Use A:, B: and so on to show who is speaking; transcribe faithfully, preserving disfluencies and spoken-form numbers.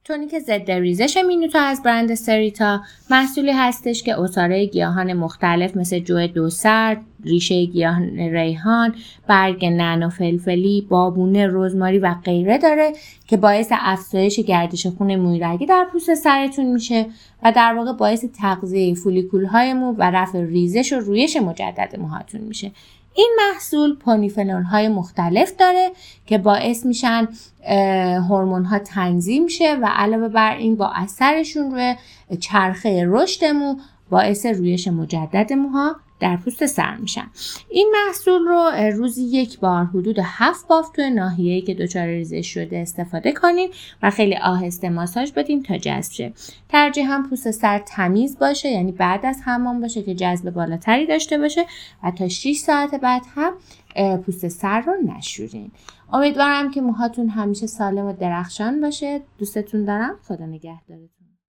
A: تونیک ضد ریزش مینوتا از برند سریتا محصولی هستش که عصاره گیاهان مختلف مثل جو دوسر، ریشه گیاهان ریحان، برگ نعنا فلفلی، بابونه، رزماری و غیره داره که باعث افزایش گردش خون مویرگی در پوست سرتون میشه و در واقع باعث تغذیه فولیکول‌های مو و رفع ریزش و رویش مجدد موهاتون میشه. این محصول پلیفنول‌های مختلف داره که باعث میشن هورمون‌ها تنظیم شه و علاوه بر این با اثرشون روی چرخه رشد مو باعث رویش مجدد موها در پوست سر میشن. این محصول رو روزی یک بار حدود هفت بافت توی ناحیه‌ای که دچار ریزش شده استفاده کنین و خیلی آهسته ماساژ بدین تا جذب شه. ترجیحاً پوست سر تمیز باشه، یعنی بعد از حمام باشه که جذب بالاتری داشته باشه و تا شش ساعت بعد هم پوست سر رو نشورین. امیدوارم که موهاتون همیشه سالم و درخشان باشه. دوستتون دارم. خدا نگهدارتون.